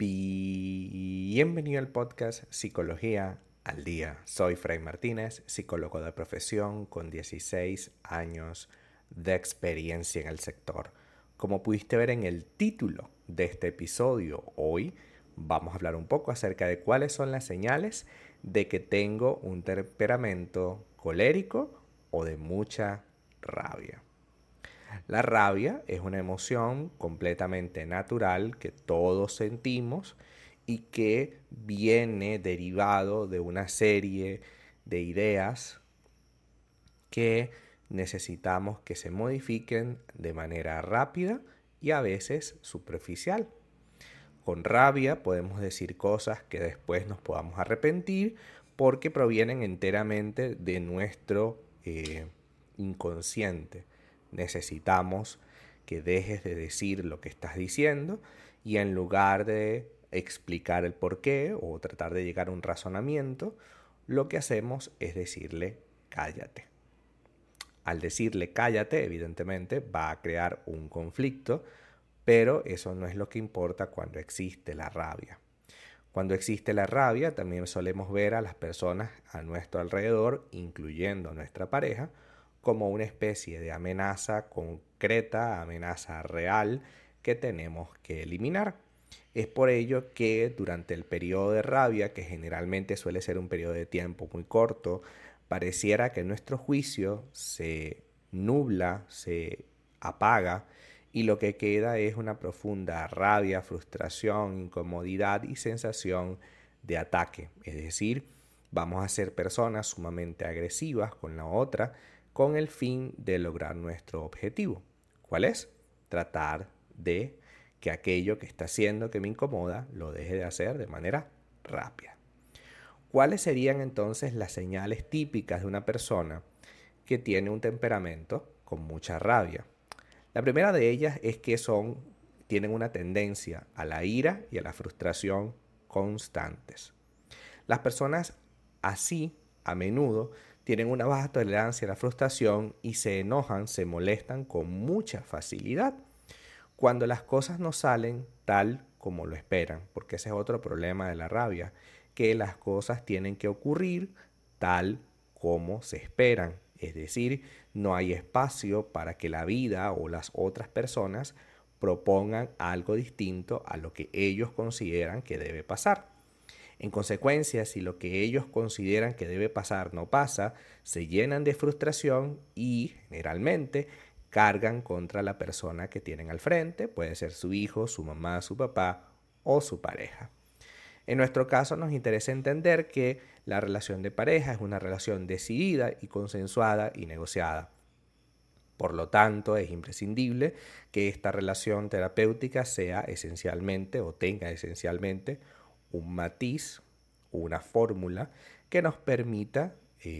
Bienvenido al podcast Psicología al Día. Soy Fray Martínez, psicólogo de profesión con 16 años de experiencia en el sector. Como pudiste ver en el título de este episodio, hoy vamos a hablar un poco acerca de cuáles son las señales de que tengo un temperamento colérico o de mucha rabia. La rabia es una emoción completamente natural que todos sentimos y que viene derivado de una serie de ideas que necesitamos que se modifiquen de manera rápida y a veces superficial. Con rabia podemos decir cosas que después nos podamos arrepentir porque provienen enteramente de nuestro inconsciente. Necesitamos que dejes de decir lo que estás diciendo y en lugar de explicar el porqué o tratar de llegar a un razonamiento, lo que hacemos es decirle cállate. Al decirle cállate, evidentemente va a crear un conflicto, pero eso no es lo que importa cuando existe la rabia. Cuando existe la rabia, también solemos ver a las personas a nuestro alrededor, incluyendo a nuestra pareja, como una especie de amenaza concreta, amenaza real que tenemos que eliminar. Es por ello que durante el periodo de rabia, que generalmente suele ser un periodo de tiempo muy corto, pareciera que nuestro juicio se nubla, se apaga y lo que queda es una profunda rabia, frustración, incomodidad y sensación de ataque. Es decir, vamos a ser personas sumamente agresivas con la otra con el fin de lograr nuestro objetivo. ¿Cuál es? Tratar de que aquello que está haciendo que me incomoda lo deje de hacer de manera rápida. ¿Cuáles serían entonces las señales típicas de una persona que tiene un temperamento con mucha rabia? La primera de ellas es que tienen una tendencia a la ira y a la frustración constantes. Las personas así, a menudo, tienen una baja tolerancia a la frustración y se enojan, se molestan con mucha facilidad cuando las cosas no salen tal como lo esperan, porque ese es otro problema de la rabia, que las cosas tienen que ocurrir tal como se esperan. Es decir, no hay espacio para que la vida o las otras personas propongan algo distinto a lo que ellos consideran que debe pasar. En consecuencia, si lo que ellos consideran que debe pasar no pasa, se llenan de frustración y generalmente cargan contra la persona que tienen al frente, puede ser su hijo, su mamá, su papá o su pareja. En nuestro caso nos interesa entender que la relación de pareja es una relación decidida y consensuada y negociada. Por lo tanto, es imprescindible que esta relación terapéutica sea esencialmente o tenga esencialmente un matiz, una fórmula que nos permita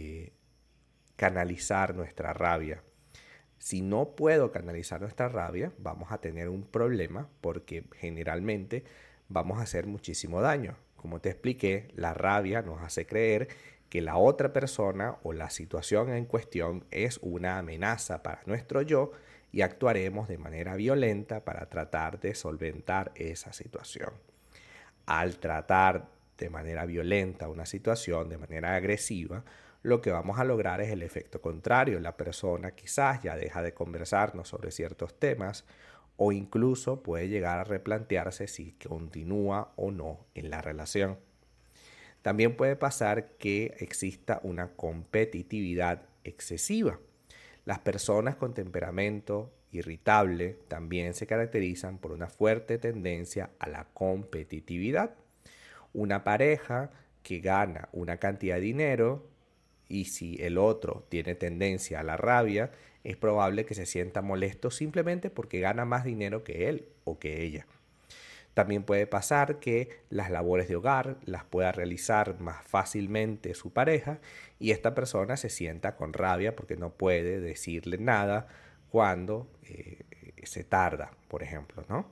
canalizar nuestra rabia. Si no puedo canalizar nuestra rabia, vamos a tener un problema porque generalmente vamos a hacer muchísimo daño. Como te expliqué, la rabia nos hace creer que la otra persona o la situación en cuestión es una amenaza para nuestro yo y actuaremos de manera violenta para tratar de solventar esa situación. Al tratar de manera violenta una situación, de manera agresiva, lo que vamos a lograr es el efecto contrario. La persona quizás ya deja de conversarnos sobre ciertos temas o incluso puede llegar a replantearse si continúa o no en la relación. También puede pasar que exista una competitividad excesiva. Las personas con temperamento irritable también se caracterizan por una fuerte tendencia a la competitividad. Una pareja que gana una cantidad de dinero y si el otro tiene tendencia a la rabia, es probable que se sienta molesto simplemente porque gana más dinero que él o que ella. También puede pasar que las labores de hogar las pueda realizar más fácilmente su pareja y esta persona se sienta con rabia porque no puede decirle nada cuando se tarda, por ejemplo, ¿no?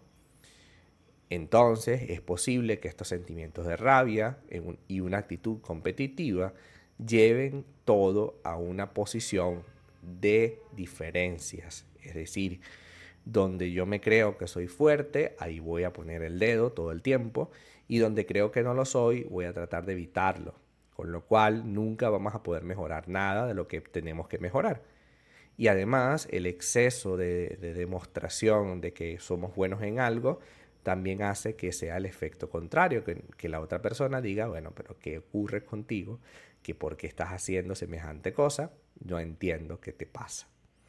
Entonces es posible que estos sentimientos de rabia y una actitud competitiva lleven todo a una posición de diferencias. Es decir, Donde yo me creo que soy fuerte, ahí voy a poner el dedo todo el tiempo, y donde creo que no lo soy, voy a tratar de evitarlo, con lo cual nunca vamos a poder mejorar nada de lo que tenemos que mejorar. Y además el exceso de demostración de que somos buenos en algo también hace que sea el efecto contrario, que la otra persona diga, bueno, pero ¿qué ocurre contigo? Que por qué estás haciendo semejante cosa, no entiendo qué te pasa.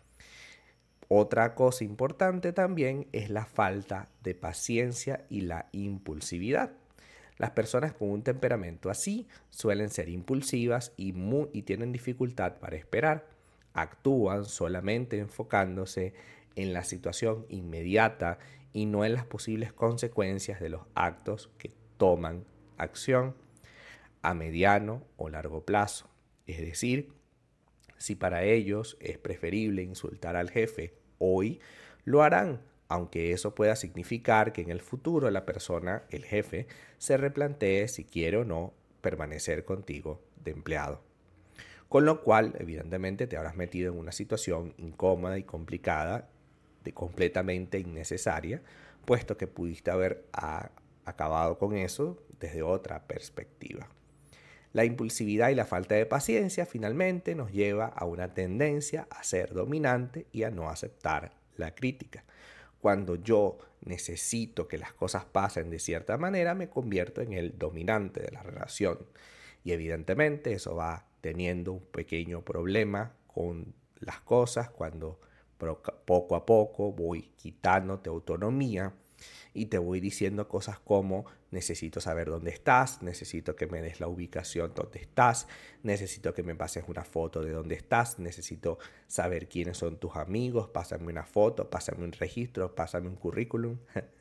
Otra cosa importante también es la falta de paciencia y la impulsividad. Las personas con un temperamento así suelen ser impulsivas y tienen dificultad para esperar. Actúan solamente enfocándose en la situación inmediata y no en las posibles consecuencias de los actos que toman acción a mediano o largo plazo. Es decir, si para ellos es preferible insultar al jefe hoy, lo harán, aunque eso pueda significar que en el futuro la persona, el jefe, se replantee si quiere o no permanecer contigo de empleado. Con lo cual, evidentemente, te habrás metido en una situación incómoda y complicada, completamente innecesaria, puesto que pudiste haber acabado con eso desde otra perspectiva. La impulsividad y la falta de paciencia finalmente nos lleva a una tendencia a ser dominante y a no aceptar la crítica. Cuando yo necesito que las cosas pasen de cierta manera, me convierto en el dominante de la relación. Y evidentemente eso va teniendo un pequeño problema con las cosas cuando poco a poco voy quitándote autonomía y te voy diciendo cosas como necesito saber dónde estás, necesito que me des la ubicación donde estás, necesito que me pases una foto de dónde estás, necesito saber quiénes son tus amigos, pásame una foto, pásame un registro, pásame un currículum.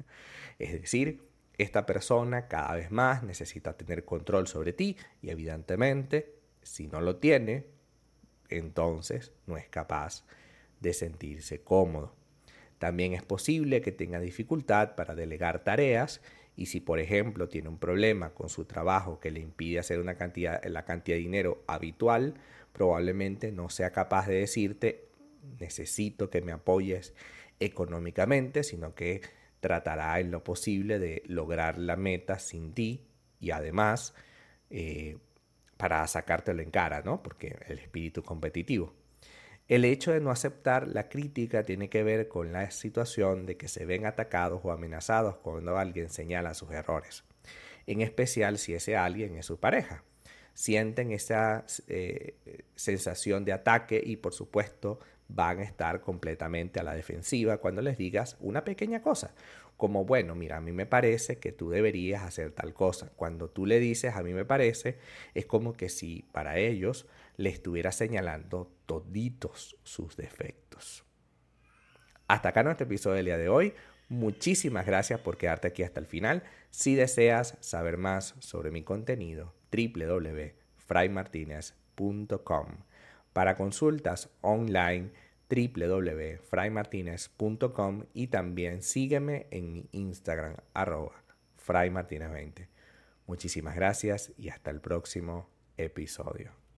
Es decir, esta persona cada vez más necesita tener control sobre ti y evidentemente, si no lo tiene, entonces no es capaz de sentirse cómodo. También es posible que tenga dificultad para delegar tareas y si por ejemplo tiene un problema con su trabajo que le impide hacer la cantidad de dinero habitual, probablemente no sea capaz de decirte necesito que me apoyes económicamente, sino que tratará en lo posible de lograr la meta sin ti y además para sacártelo en cara, ¿no? Porque el espíritu competitivo. El hecho de no aceptar la crítica tiene que ver con la situación de que se ven atacados o amenazados cuando alguien señala sus errores, en especial si ese alguien es su pareja. Sienten esa sensación de ataque y por supuesto van a estar completamente a la defensiva cuando les digas una pequeña cosa, como bueno, mira, a mí me parece que tú deberías hacer tal cosa. Cuando tú le dices a mí me parece, es como que si para ellos le estuviera señalando toditos sus defectos. Hasta acá nuestro episodio del día de hoy. Muchísimas gracias por quedarte aquí hasta el final. Si deseas saber más sobre mi contenido, www.fraymartinez.com. Para consultas online, www.fraymartinez.com y también sígueme en mi Instagram, @fraymartinez20. Muchísimas gracias y hasta el próximo episodio.